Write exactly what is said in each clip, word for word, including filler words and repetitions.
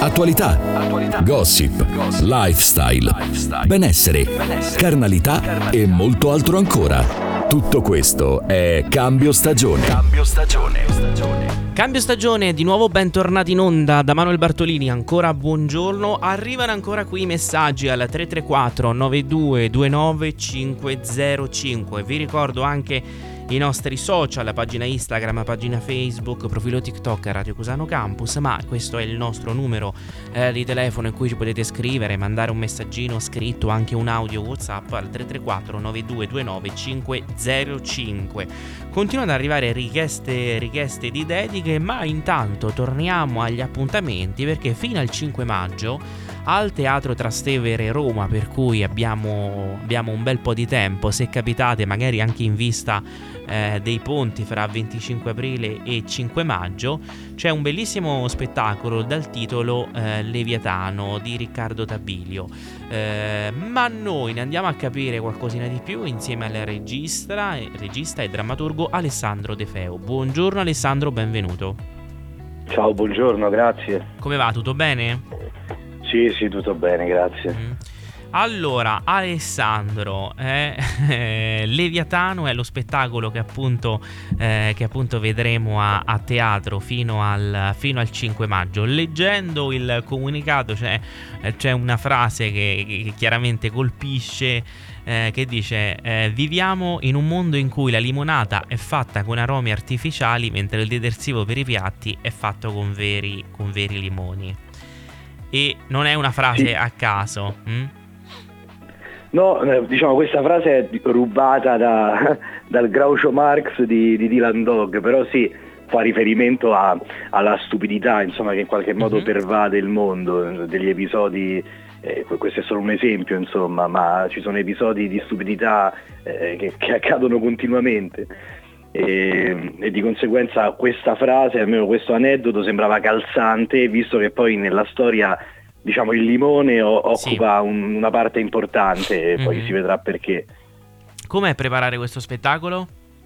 Attualità, gossip, lifestyle, benessere, carnalità e molto altro ancora. Tutto questo è Cambio Stagione. Cambio Stagione. Cambio stagione, di nuovo bentornati in onda da Manuel Bartolini, ancora buongiorno. Arrivano ancora qui i messaggi al tre tre quattro nove due due nove cinque zero cinque. Vi ricordo anche i nostri social, la pagina Instagram, pagina Facebook, profilo TikTok Radio Cusano Campus, ma questo è il nostro numero eh, di telefono in cui ci potete scrivere, mandare un messaggino scritto, anche un audio WhatsApp al tre tre quattro nove due due nove cinque zero cinque. Continuano ad arrivare richieste, richieste di dediche, ma intanto torniamo agli appuntamenti, perché fino al cinque maggio al Teatro Trastevere Roma, per cui abbiamo, abbiamo un bel po' di tempo, se capitate magari anche in vista eh, dei ponti fra venticinque aprile e cinque maggio, c'è un bellissimo spettacolo dal titolo eh, Leviatano di Riccardo Tabilio, eh, ma noi ne andiamo a capire qualcosina di più insieme al regista, regista e drammaturgo Alessandro De Feo. Buongiorno Alessandro, benvenuto. Ciao, buongiorno, grazie. Come va, tutto bene? Sì, sì, tutto bene, grazie. Mm. Allora, Alessandro, eh, eh, Leviatano è lo spettacolo che appunto, eh, che appunto vedremo a, a teatro fino al, fino al cinque maggio. Leggendo il comunicato c'è, c'è una frase che, che chiaramente colpisce, eh, che dice eh, viviamo in un mondo in cui la limonata è fatta con aromi artificiali, mentre il detersivo per i piatti è fatto con veri, con veri limoni. E non è una frase sì. a caso. Hm? No, diciamo questa frase è rubata da, dal Groucho Marx di, di Dylan Dog, però sì, fa riferimento a, alla stupidità, insomma, che in qualche modo mm-hmm. pervade il mondo, degli episodi, eh, questo è solo un esempio, insomma, ma ci sono episodi di stupidità eh, che, che accadono continuamente. E, e di conseguenza questa frase, almeno questo aneddoto, sembrava calzante, visto che poi nella storia, diciamo, il limone o, occupa sì. un, una parte importante e mm-hmm. poi si vedrà perché. Com'è preparare questo spettacolo?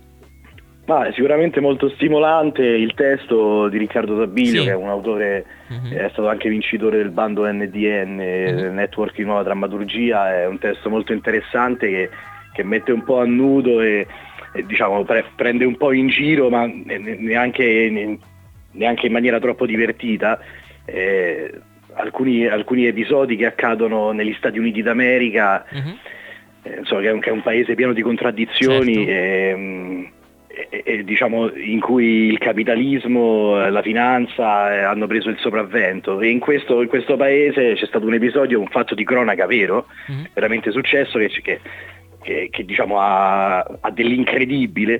Ma sicuramente molto stimolante. Il testo di Riccardo Tabilio, sì. che è un autore, mm-hmm. è stato anche vincitore del bando N D N, mm-hmm. Network di Nuova Drammaturgia, è un testo molto interessante che, che mette un po' a nudo e diciamo pre- prende un po' in giro, ma neanche, neanche in maniera troppo divertita, eh, alcuni, alcuni episodi che accadono negli Stati Uniti d'America, uh-huh. eh, insomma, che è, un, che è un paese pieno di contraddizioni, certo. e, e, e diciamo in cui il capitalismo, la finanza eh, hanno preso il sopravvento, e in questo, in questo paese c'è stato un episodio, un fatto di cronaca vero, uh-huh. veramente successo, che, che Che, che diciamo ha, ha dell'incredibile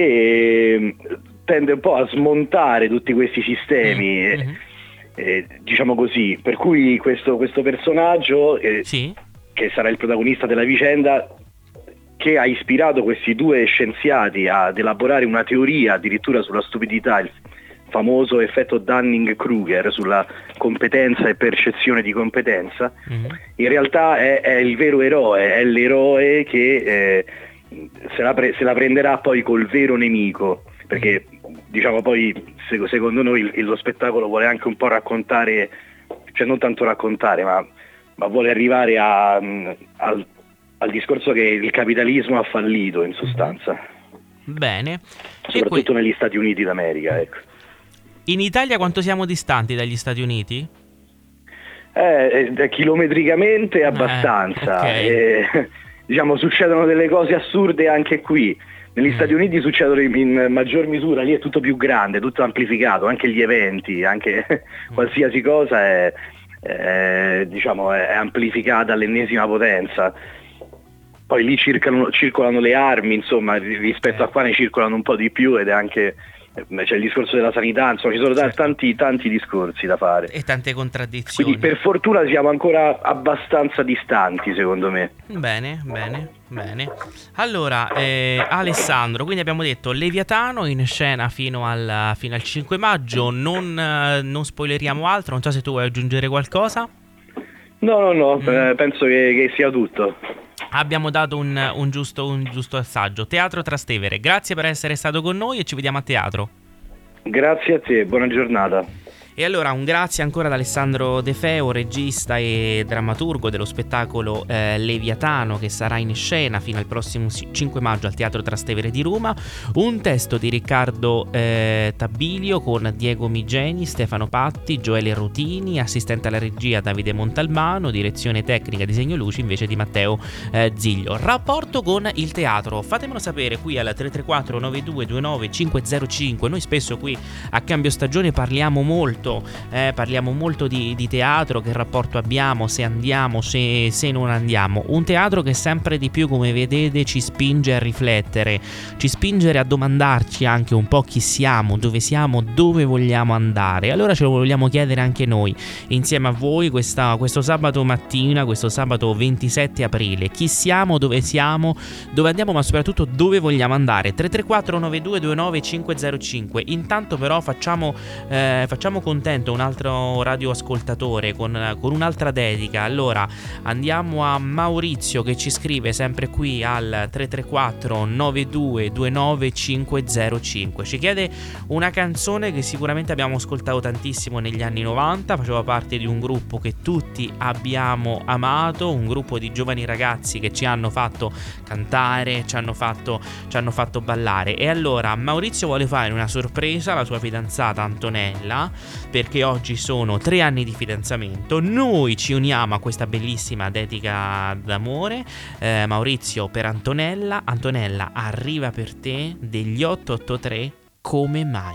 e tende un po' a smontare tutti questi sistemi, mm-hmm. e, e, diciamo così, per cui questo, questo personaggio eh, sì. che sarà il protagonista della vicenda, che ha ispirato questi due scienziati ad elaborare una teoria addirittura sulla stupidità, il famoso effetto Dunning-Kruger sulla competenza e percezione di competenza, mm-hmm. in realtà è, è il vero eroe, è l'eroe che eh, se, la pre- se la prenderà poi col vero nemico, perché diciamo poi se- secondo noi il- lo spettacolo vuole anche un po' raccontare, cioè non tanto raccontare, ma, ma vuole arrivare a, al, al discorso che il capitalismo ha fallito in sostanza. Bene. Soprattutto que- negli Stati Uniti d'America, ecco. In Italia quanto siamo distanti dagli Stati Uniti? Eh, eh, chilometricamente abbastanza. Eh, okay. eh, diciamo succedono delle cose assurde anche qui. Negli mm. Stati Uniti succedono in, in maggior misura, lì è tutto più grande, tutto amplificato, anche gli eventi, anche mm. qualsiasi cosa è, è, diciamo, è amplificata all'ennesima potenza. Poi lì circolano, circolano le armi, insomma, rispetto eh. a qua ne circolano un po' di più, ed è anche... c'è il discorso della sanità, insomma ci sono certo. tanti, tanti discorsi da fare e tante contraddizioni, quindi per fortuna siamo ancora abbastanza distanti, secondo me. Bene, bene, bene. Allora eh, Alessandro, quindi abbiamo detto Leviatano in scena fino al, fino al cinque maggio, non, eh, non spoileriamo altro, non so se tu vuoi aggiungere qualcosa. No, no, no, mm. eh, penso che, che sia tutto. Abbiamo dato un, un, giusto, un giusto assaggio. Teatro Trastevere, grazie per essere stato con noi e ci vediamo a teatro. Grazie a te, buona giornata. E allora un grazie ancora ad Alessandro De Feo, regista e drammaturgo dello spettacolo eh, Leviatano, che sarà in scena fino al prossimo cinque maggio al Teatro Trastevere di Roma. Un testo di Riccardo eh, Tabilio con Diego Migeni, Stefano Patti, Gioele Rutini, assistente alla regia Davide Montalbano, direzione tecnica disegno luci invece di Matteo eh, Ziglio. Rapporto con il teatro, fatemelo sapere qui al tre tre quattro nove due due nove cinque zero cinque. Noi spesso qui a Cambio Stagione parliamo molto Eh, parliamo molto di, di teatro, che rapporto abbiamo, se andiamo, se, se non andiamo. Un teatro che sempre di più, come vedete, ci spinge a riflettere, ci spinge a domandarci anche un po' chi siamo, dove siamo, dove vogliamo andare. Allora ce lo vogliamo chiedere anche noi, insieme a voi, questa, questo sabato mattina, questo sabato ventisette aprile. Chi siamo, dove siamo, dove andiamo, ma soprattutto dove vogliamo andare. Tre tre quattro nove due due nove cinque zero cinque. Intanto però facciamo, eh, facciamo con contento un altro radioascoltatore con, con un'altra dedica. Allora andiamo a Maurizio, che ci scrive sempre qui al tre tre quattro nove due due nove cinque zero cinque. Ci chiede una canzone che sicuramente abbiamo ascoltato tantissimo negli anni novanta, faceva parte di un gruppo che tutti abbiamo amato, un gruppo di giovani ragazzi che ci hanno fatto cantare, ci hanno fatto, ci hanno fatto ballare. E allora Maurizio vuole fare una sorpresa alla sua fidanzata Antonella, perché oggi sono tre anni di fidanzamento. Noi ci uniamo a questa bellissima dedica d'amore. eh, Maurizio per Antonella. Antonella, arriva per te degli otto otto tre, Come mai.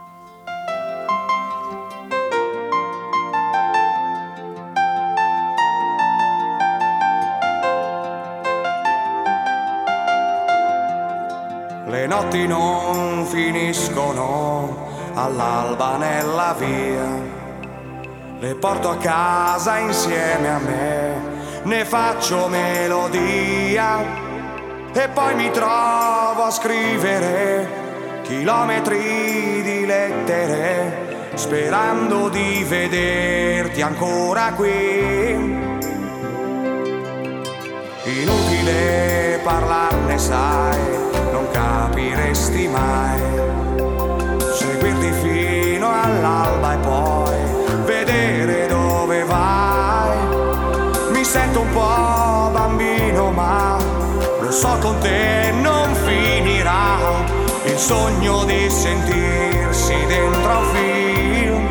Le notti non finiscono all'alba nella via, le porto a casa insieme a me, ne faccio melodia e poi mi trovo a scrivere chilometri di lettere sperando di vederti ancora qui. Inutile parlarne, sai, non capiresti mai. Seguirti fino all'alba e poi vedere dove vai. Mi sento un po' bambino, ma lo so con te non finirà. Il sogno di sentirsi dentro a un film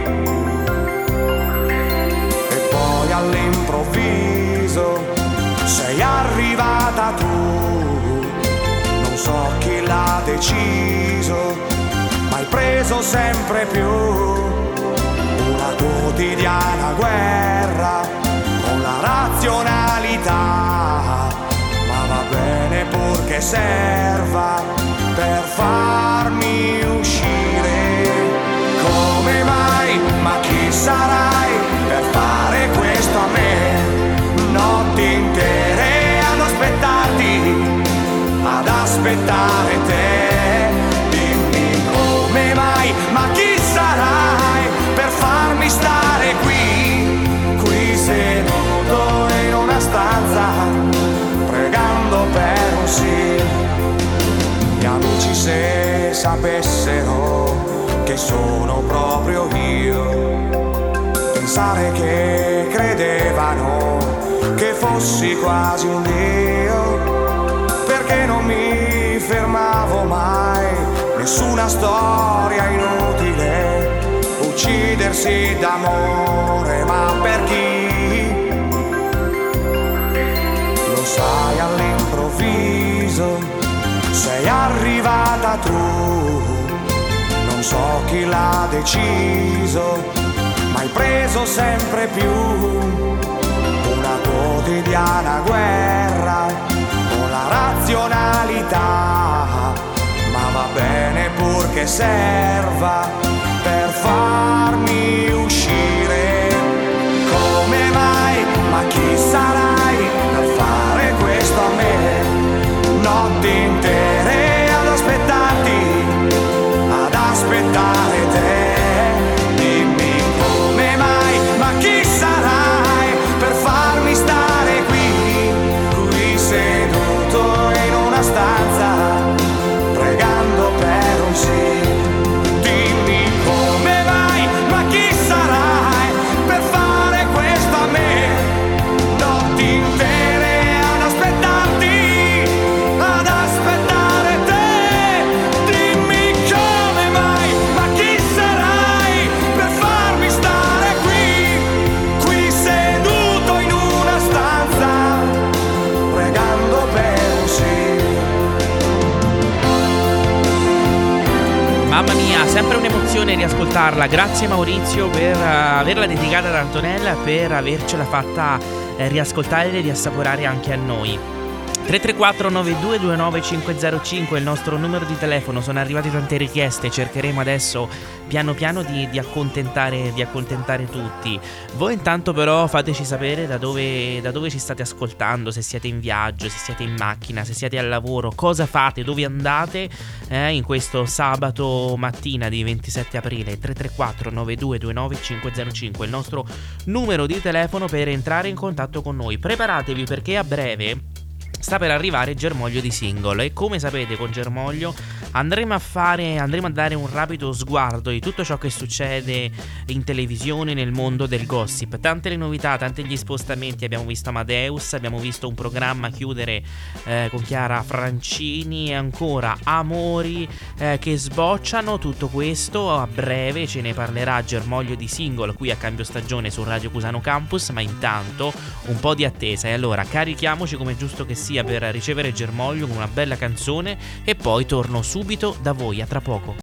e poi all'improvviso sei arrivata tu. Non so chi l'ha deciso, ma hai preso sempre più una quotidiana guerra con la razionalità, ma va bene purché serva per farmi uscire. Come mai, ma chi sarai per fare questo a me? Notti intere ad aspettarti, ad aspettare te. Dimmi come mai, ma chi sarai per farmi stare qui, qui seduto in una stanza, pregando per un sì. Gli amici se sapessero che sono proprio io, pensare che credevano che fossi quasi un dio, perché non mi fermavo mai, nessuna storia inutile, uccidersi d'amore, ma per chi? Lo sai, all'improvviso sei arrivata tu, non so chi l'ha deciso, ma hai preso sempre più una quotidiana guerra con la razionalità, ma va bene purché serva per farmi uscire. Come mai, ma chi sarai per fare questo a me? Notti intere ad aspettarti, ad aspettare te. Dimmi come mai, ma chi sarai per farmi stare qui, qui seduto in una stanza, pregando per un sì. Dimmi come mai, ma chi sarai ascoltarla. Grazie Maurizio per uh, averla dedicata ad Antonella, per avercela fatta eh, riascoltare e riassaporare anche a noi. tre tre quattro nove due due nove cinque zero cinque è il nostro numero di telefono. Sono arrivate tante richieste, cercheremo adesso piano piano di, di, accontentare, di accontentare tutti. Voi intanto però fateci sapere da dove, da dove ci state ascoltando, se siete in viaggio, se siete in macchina, se siete al lavoro, cosa fate, dove andate eh, in questo sabato mattina di ventisette aprile. Tre tre quattro nove due due nove cinque zero cinque è il nostro numero di telefono per entrare in contatto con noi. Preparatevi perché a breve sta per arrivare Germoglio di Single e come sapete con Germoglio andremo a fare andremo a dare un rapido sguardo di tutto ciò che succede in televisione nel mondo del gossip. Tante le novità, tanti gli spostamenti. Abbiamo visto Amadeus, abbiamo visto un programma chiudere eh, con Chiara Francini e ancora amori eh, che sbocciano. Tutto questo a breve ce ne parlerà Germoglio di Single qui a Cambio Stagione su Radio Cusano Campus, ma intanto un po' di attesa e allora carichiamoci come giusto che sia per ricevere Germoglio con una bella canzone e poi torno subito da voi. A tra poco.